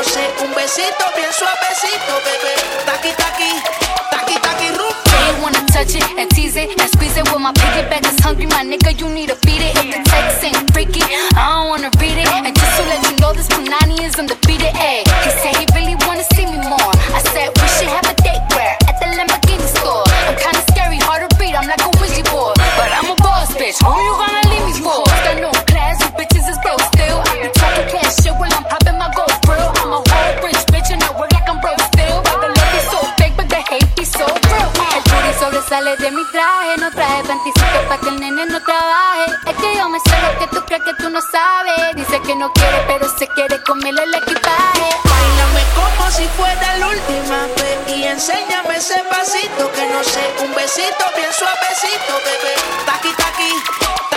no sé, un besito bien suavecito, bebé. Taqui, taqui, taqui, taqui, rumba. They wanna touch it and tease it and squeeze it. Well, my piggyback is hungry, my nigga, you need to beat it. If the text ain't freaky, I don't wanna read it. And just to let you know, this Punani is undefeated. Ayy, he said he really wanna see me more. I said we should have a date where at the Lamborghini store. I'm kinda scary, hard to read, I'm like a Ouija board, but I'm a boss bitch. Who you gonna leave me for? Got no class, you bitches is broke still. I be talking cash shit while I'm popping my gold grill. I'm a whole rich bitch and I work like I'm broke still. But the love is so fake, but the hate be so real. El booty sobresale de mi traje, no traje panticito pa' que el nene no trabaje. Es que yo me sé lo que tú crees que tú no sabes. Dice que no quiere, pero se quiere comerle el equipaje. Báilame como si fuera la última vez y enséñame ese pasito que no sé, un besito bien suavecito, bebé. Taqui, taqui,